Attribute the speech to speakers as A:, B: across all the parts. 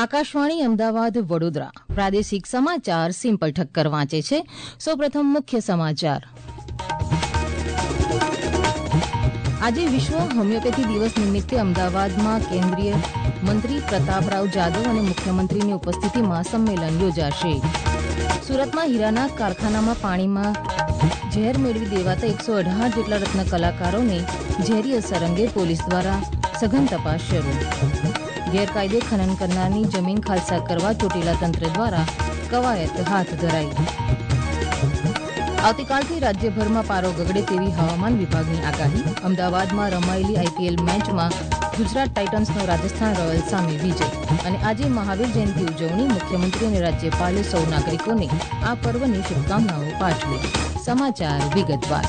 A: આકાશવાણી અમદાવાદ વડોદરા પ્રાદેશિક સમાચાર સિમ્પલ ઠક્કર વાંચે છે. સૌપ્રથમ મુખ્ય સમાચાર. આજે વિશ્વ હોમિયોપેથી દિવસ નિમિત્તે અમદાવાદમાં કેન્દ્રીય મંત્રી પ્રતાપરાવ જાદવ અને મુખ્યમંત્રીની ઉપસ્થિતિમાં સંમેલન યોજાશે. સુરતમાં હીરાના કારખાનામાં પાણીમાં ઝેર મેળવી દેવાતા 118 જેટલા રત્ન કલાકારોને ઝેરી અસર અંગે પોલીસ દ્વારા સઘન તપાસ શરૂ. ગેરકાયદે ખનન કરનારની જમીન ખાલસા કરવા ચોટીલા તંત્ર દ્વારા કવાયત હાથ ધરાઈ. આવતીકાલથી રાજ્યભરમાં પારો ગગડે તેવી હવામાન વિભાગની આગાહી. અમદાવાદમાં રમાયેલી આઈપીએલ મેચમાં ગુજરાત ટાઇટન્સનો રાજસ્થાન રોયલ્સ સામે વિજય. અને આજે મહાવીર જયંતિ ઉજવણી. મુખ્યમંત્રી અને રાજ્યપાલે સૌ નાગરિકોને આ પર્વની શુભકામનાઓ પાઠવી. સમાચાર વિગતવાર.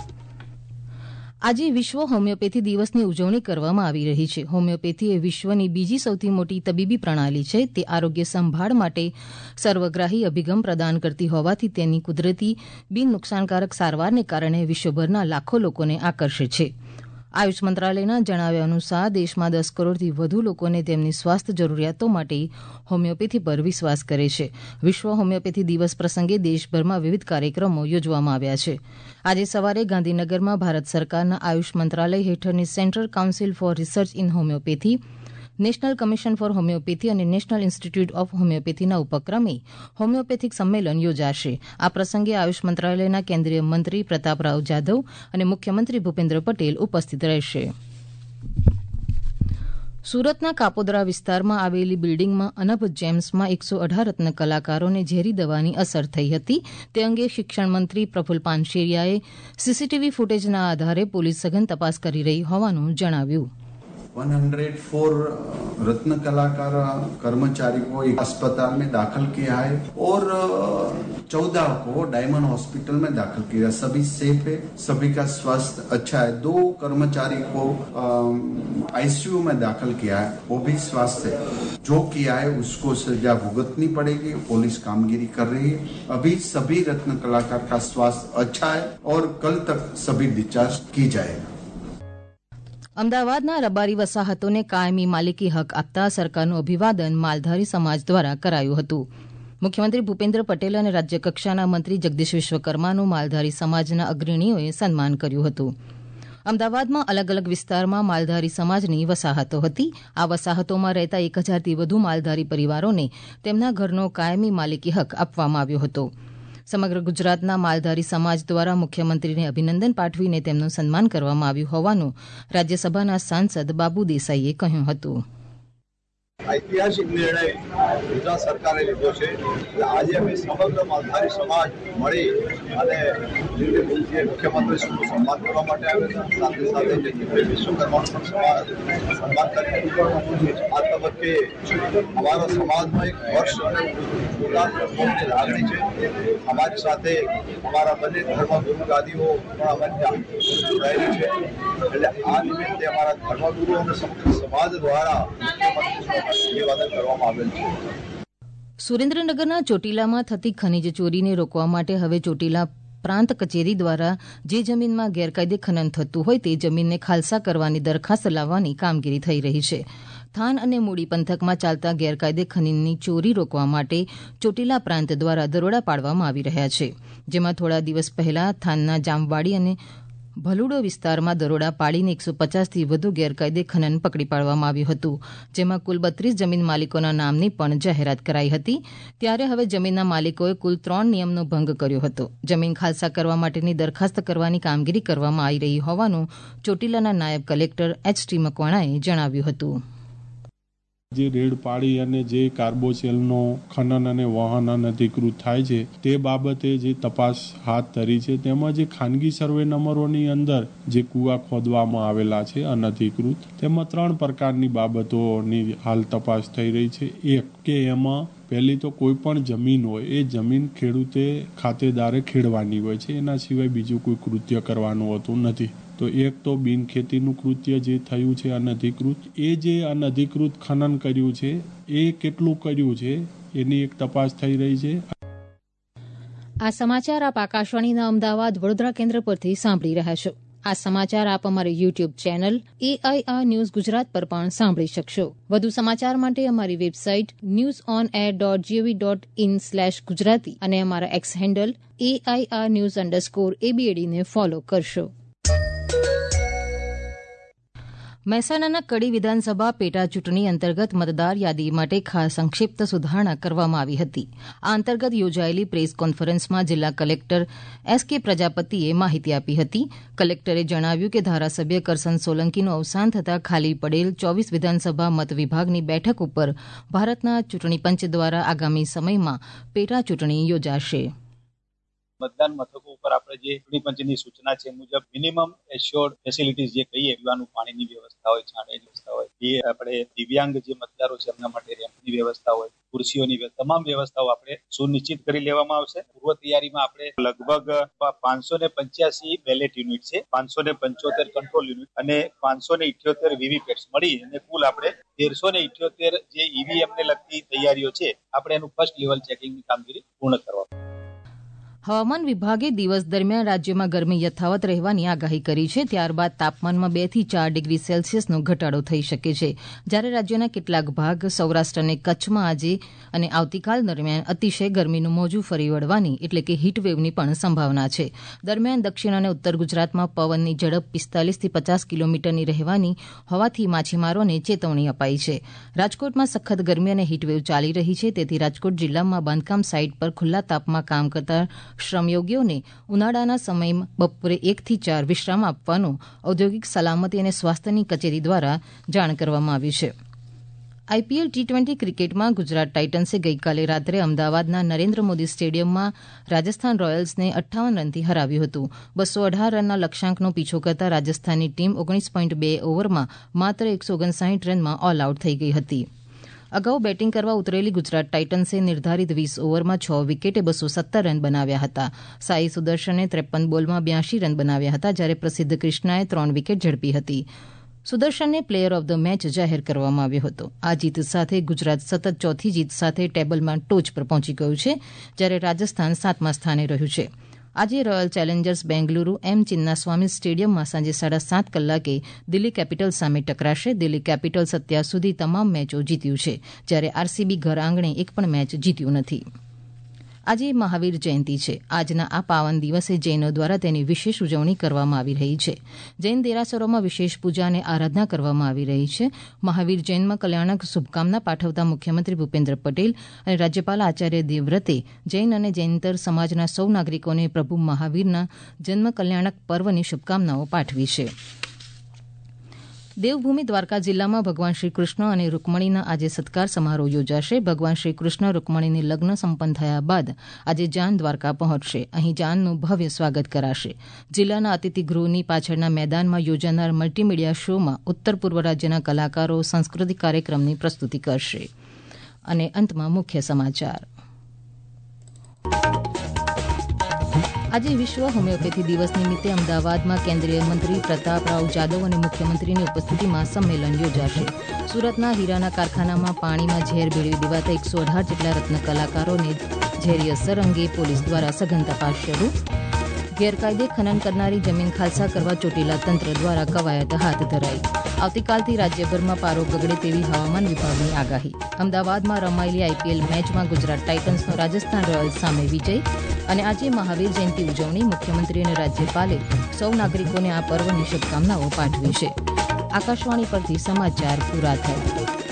A: આજે વિશ્વ હોમિયોપેથી દિવસની ઉજવણી કરવામાં આવી રહી છે. હોમિયોપેથી એ વિશ્વની બીજી સૌથી મોટી તબીબી પ્રણાલી છે. તે આરોગ્ય સંભાળ માટે સર્વગ્રાહી અભિગમ પ્રદાન કરતી હોવાથી તેની કુદરતી બિન નુકસાનકારક સારવારને કારણે વિશ્વભરના લાખો લોકોને આકર્ષે છે. આયુષ મંત્રાલયના જણાવ્યા અનુસાર દેશમાં 10 કરોડથી વધુ લોકોને તેમની સ્વાસ્થ્ય જરૂરિયાતો માટે હોમિયોપેથી પર વિશ્વાસ કરે છે. વિશ્વ હોમિયોપેથી દિવસ પ્રસંગે દેશભરમાં વિવિધ કાર્યક્રમો યોજવામાં આવ્યા છે. આજે સવારે ગાંધીનગરમાં ભારત સરકારના આયુષ મંત્રાલય હેઠળની central council for research in homoeopathy, national commission for homoeopathy અને નેશનલ ઇન્સ્ટિટ્યૂટ ઓફ હોમિયોપેથીના ઉપક્રમે હોમિયોપેથિક સંમેલન યોજાશે. આ પ્રસંગે આયુષ મંત્રાલયના કેન્દ્રીય મંત્રી પ્રતાપરાવ જાધવ અને મુખ્યમંત્રી ભૂપેન્દ્ર પટેલ ઉપસ્થિત રહેશે. સુરતના કાપોદ્રા વિસ્તારમાં આવેલી બિલ્ડિંગમાં અનભ જેમ્સમાં 118 રત્ન કલાકારોને ઝેરી દવાની અસર થઈ હતી. તે અંગે શિક્ષણ મંત્રી પ્રફુલ પાનશેરિયાએ સીસીટીવી ફૂટેજના આધારે પોલીસ સઘન તપાસ કરી રહી હોવાનું જણાવ્યું.
B: 104 रत्न कलाकार कर्मचारी को एक अस्पताल में दाखिल किया है और 14 को डायमंड हॉस्पिटल में दाखिल किया. सभी सेफ है, सभी का स्वास्थ्य अच्छा है. 2 कर्मचारी को आईसीयू में दाखिल किया है, वो भी स्वस्थ है. जो किया है उसको सजा भुगतनी पड़ेगी. पुलिस कामगिरी कर रही है. अभी सभी रत्न कलाकार का स्वास्थ्य अच्छा है और कल तक सभी डिस्चार्ज की जाएगा.
A: અમદાવાદના રબારી વસાહતોને કાયમી માલિકી હક આપતા સરકારનું અભિવાદન માલધારી સમાજ દ્વારા કરાયું હતું. મુખ્યમંત્રી ભૂપેન્દ્ર પટેલ અને રાજ્યકક્ષાના મંત્રી જગદીશ વિશ્વકર્માનું માલધારી સમાજના અગ્રણીઓએ સન્માન કર્યું હતું. અમદાવાદમાં અલગ અલગ વિસ્તારમાં માલધારી સમાજની વસાહતો હતી. આ વસાહતોમાં રહેતા 1000થી વધુ માલધારી પરિવારોને તેમના ઘરનો કાયમી માલિકી હક આપવામાં આવ્યો હતો. સમગ્ર ગુજરાતના માલધારી સમાજ દ્વારા મુખ્યમંત્રીને અભિનંદન પાઠવીને તેમનું સન્માન કરવામાં આવ્યું હોવાનું રાજ્યસભાના સાંસદ બાબુ દેસાઈએ કહ્યું હતું.
C: ઐતિહાસિક નિર્ણય ગુજરાત સરકારે લીધો છે. આજે અમે સમગ્ર માલધારી સમાજ મળી અને મુખ્યમંત્રીશ્રીનું સન્માન કરવા માટે આવ્યા હતા. સાથે સાથે જગદીશભાઈ વિશ્વકર્માનું પણ સન્માન કર્યું. આ તબક્કે અમારા સમાજમાં એક વર્ષ પોતાની લાગણી છે. અમારી સાથે અમારા બંને ધર્મગુરુ ગાદીઓ પણ અમારી જોડાયેલી છે. એટલે આ નિમિત્તે અમારા ધર્મગુરુ અને સમગ્ર સમાજ દ્વારા નિવેદન કરવામાં આવેલ છે.
A: સુરેન્દ્રનગરના ચોટીલામાં થતી ખનીજ ચોરીને રોકવા માટે હવે ચોટીલા પ્રાંત કચેરી દ્વારા જે જમીનમાં ગેરકાયદે ખનન થતું હોય તે જમીનને ખાલસા કરવાની દરખાસ્ત લાવવાની કામગીરી થઈ રહી છે. થાન અને મૂડી પંથકમાં ચાલતા ગેરકાયદે ખનીજની ચોરી રોકવા માટે ચોટીલા પ્રાંત દ્વારા દરોડા પાડવામાં આવી રહ્યા છે. જેમાં થોડા દિવસ પહેલા થાનના જામવાડી અને ભલુડો વિસ્તારમાં દરોડા પાડીને 150થી વધુ ગેરકાયદે ખનન પકડી પાડવામાં આવ્યું હતું. જેમાં કુલ 32 જમીન માલિકોના નામની પણ જાહેરાત કરાઈ હતી. ત્યારે હવે જમીનના માલિકોએ કુલ 3 નિયમનો ભંગ કર્યો હતો. જમીન ખાલસા કરવા માટેની દરખાસ્ત કરવાની કામગીરી કરવામાં આવી રહી હોવાનું ચોટીલાના નાયબ કલેક્ટર એચ.ટી. મકવાણાએ જણાવ્યું હતું.
D: જે રેડ પાડી અને જે કાર્બોચેલનો ખનન અને વહન અનધિકૃત થાય છે તે બાબતે જે તપાસ હાથ ધરી છે. તેમાં જે ખાનગી સર્વે નંબરોની અંદર જે કૂવા ખોદવામાં આવેલા છે અનધિકૃત, તેમાં 3 પ્રકારની બાબતોની હાલ તપાસ થઈ રહી છે. એક કે એમાં પહેલી તો કોઈ પણ જમીન હોય એ જમીન ખેડૂતે ખાતેદારે ખેડવાની હોય છે, એના સિવાય બીજું કોઈ કૃત્ય કરવાનું હોતું નથી. તો એક તો બિનખેતીનું કૃત્ય જે થયું છે અનધિકૃત, એ જે અનધિકૃત ખનન કર્યું છે એ કેટલું કર્યું છે એની એક તપાસ થઈ રહી છે.
A: આ સમાચાર આપ આકાશવાણીના અમદાવાદ વડોદરા કેન્દ્ર પરથી સાંભળી રહ્યા છો. આ સમાચાર આપ અમારી YouTube channel AIR news Gujarat પર પણ સાંભળી શકશો. વધુ સમાચાર માટે અમારી વેબસાઇટ newsonair.gov.in/gujarati અને અમારા એક્સ હેન્ડલ AIR_news_ABAD ને ફોલો કરશો. મહેસાણાના કડી વિધાનસભા પેટા ચૂંટણી અંતર્ગત મતદાર યાદી માટે ખાસ સંક્ષિપ્ત સુધારણા કરવામાં આવી હતી. આ અંતર્ગત યોજાયેલી પ્રેસ કોન્ફરન્સમાં જિલ્લા કલેક્ટર SK પ્રજાપતિએ માહિતી આપી હતી. કલેક્ટરે જણાવ્યું કે ધારાસભ્ય કરસન સોલંકીનું અવસાન થતાં ખાલી પડેલ 24 વિધાનસભા મત વિભાગની બેઠક ઉપર ભારતના ચૂંટણી પંચ દ્વારા આગામી સમયમાં પેટા ચૂંટણી યોજાશે.
E: મતદાન મથકો ઉપર આપણે જે ચૂંટણી પંચની સૂચના છે મુજબ મિનિમમ એશ્યોર્ડ ફેસિલિટીઝ જે કહીએ, પીવાનું પાણીની વ્યવસ્થા હોય, છાંટની વ્યવસ્થા હોય, એ આપણે દિવ્યાંગ જે મતદારો છે એમના માટે રેમ્પની વ્યવસ્થા હોય, ખુરશીઓની તમામ વ્યવસ્થાઓ આપણે સુનિશ્ચિત કરી લેવામાં આવશે. પૂર્વ તૈયારીમાં આપણે લગભગ 585 બેલેટ યુનિટ છે, 575 કંટ્રોલ યુનિટ અને 578 વીવીપેટ્સ મળી અને કુલ આપણે 1378 જે ઈવીએમ ને લગતી તૈયારીઓ છે, આપણે એનું ફર્સ્ટ લેવલ ચેકિંગની કામગીરી પૂર્ણ કરવા.
A: હવામાન વિભાગે દિવસ દરમિયાન રાજ્યમાં ગરમી યથાવત રહેવાની આગાહી કરી છે. ત્યારબાદ તાપમાનમાં 2 થી 4 ડિગ્રી સેલ્સિયસનો ઘટાડો થઈ શકે છે. જ્યારે રાજ્યના કેટલાક ભાગ સૌરાષ્ટ્ર અને કચ્છમાં આજે અને આવતીકાલ દરમિયાન અતિશય ગરમીનું મોજું ફરી વળવાની એટલે કે હીટવેવની પણ સંભાવના છે. દરમિયાન દક્ષિણ અને ઉત્તર ગુજરાતમાં પવનની ઝડપ 45 થી 50 કિલોમીટરની રહેવાની હોવાથી માછીમારોને ચેતવણી અપાઈ છે. રાજકોટમાં સખત ગરમી અને હીટવેવ ચાલી રહી છે. તેથી રાજકોટ જિલ્લામાં બાંધકામ સાઇટ પર ખુલ્લા તાપમાં કામ કરતા શ્રમયોગીઓને ઉનાળાના સમયમાં બપોરે 1 થી 4 વિશ્રામ આપવાનો ઔદ્યોગિક સલામતી અને સ્વાસ્થ્યની કચેરી દ્વારા જાણ કરવામાં આવ્યું છે. IPL T20 ક્રિકેટમાં ગુજરાત ટાઇટન્સે ગઈકાલે રાત્રે અમદાવાદના નરેન્દ્ર મોદી સ્ટેડિયમમાં રાજસ્થાન રોયલ્સને 58 રનથી હરાવ્યું હતું. 218 રનના લક્ષ્યાંકનો પીછો કરતા રાજસ્થાનની ટીમ 19.2 ઓવરમાં માત્ર 159 રનમાં ઓલ આઉટ થઈ ગઈ હતી. અગાઉ બેટિંગ કરવા ઉતરેલી ગુજરાત ટાઇટન્સે નિર્ધારિત 20 ઓવરમાં 6 વિકેટે 217 રન બનાવ્યા હતા. સાઈ સુદર્શને 53 બોલમાં 82 રન બનાવ્યા હતા, જ્યારે પ્રસિદ્ધ ક્રિષ્નાએ 3 વિકેટ ઝડપી હતી. સુદર્શનને પ્લેયર ઓફ ધ મેચ જાહેર કરવામાં આવ્યો હતો. આ જીત સાથે ગુજરાત સતત ચોથી જીત સાથે ટેબલમાં ટોચ પર પહોંચી ગયું છે, જ્યારે રાજસ્થાન 7મા સ્થાને રહ્યું છે. આજે રોયલ ચેલેન્જર્સ બેંગલુરુ ચિન્નાસ્વામી સ્ટેડિયમમાં સાંજે 7:30 કલાકે દિલ્હી કેપિટલ્સ સામે ટકરાશે. દિલ્હી કેપિટલ્સ અત્યાર સુધી તમામ મેચો જીત્યું છે, જ્યારે RCB ઘર આંગણે એક પણ મેચ જીત્યું નથી. આજે મહાવીર જયંતિ છે. આજના આ પાવન દિવસે જૈનો દ્વારા તેની વિશેષ ઉજવણી કરવામાં આવી રહી છે. જૈન દેરાસરોમાં વિશેષ પૂજા અને આરાધના કરવામાં આવી રહી છે. મહાવીર જન્મ કલ્યાણક શુભકામના પાઠવતા મુખ્યમંત્રી ભૂપેન્દ્ર પટેલ અને રાજ્યપાલ આચાર્ય દેવવ્રતે જૈન અને જૈનેતર સમાજના સૌ નાગરિકોને પ્રભુ મહાવીરના જન્મ કલ્યાણક પર્વની શુભકામનાઓ પાઠવી છે. દેવભૂમિ દ્વારકા જિલ્લામાં ભગવાન શ્રી કૃષ્ણ અને રૂકમણીના આજે સત્કાર સમારોહ યોજાશે. ભગવાન શ્રી કૃષ્ણ રૂકમણીની લગ્ન સંપન્ન થયા બાદ આજે જાન દ્વારકા પહોંચશે. અહીં જાનનું ભવ્ય સ્વાગત કરાશે. જિલ્લાના અતિથિગૃહની પાછળના મેદાનમાં યોજાનાર મલ્ટીમીડિયા શોમાં ઉત્તર પૂર્વ રાજ્યના કલાકારો સાંસ્કૃતિક કાર્યક્રમની પ્રસ્તુતિ કરશે. અને અંતમાં મુખ્ય સમાચાર. આજે વિશ્વ હોમિયોપેથી દિવસ નિમિત્તે અમદાવાદમાં કેન્દ્રીય મંત્રી પ્રતાપરાવ જાદવ અને મુખ્યમંત્રીની ઉપસ્થિતિમાં સંમેલન યોજાશે. સુરતના હીરાના કારખાનામાં પાણીમાં ઝેર ભેળવી દેવાતા 118 જેટલા રત્ન કલાકારોને ઝેરી અસર અંગે પોલીસ દ્વારા સઘન તપાસ શરૂ. ગેરકાયદે ખનન કરનારી જમીન ખાલસા કરવા ચોટીલા તંત્ર દ્વારા કવાયત હાથ ધરાઈ. આવતીકાલથી રાજ્યભરમાં પારો ગગડે તેવી હવામાન વિભાગની આગાહી. અમદાવાદમાં રમાયેલી IPL મેચમાં ગુજરાત ટાઇટન્સનો રાજસ્થાન રોયલ્સ સામે વિજય. અને આજે મહાવીર જયંતિ ઉજવણી. મુખ્યમંત્રી અને રાજ્યપાલે સૌ નાગરિકોને આ પર્વની શુભકામનાઓ પાઠવી છે. આકાશવાણી પરથી સમાચાર પૂરા થયા.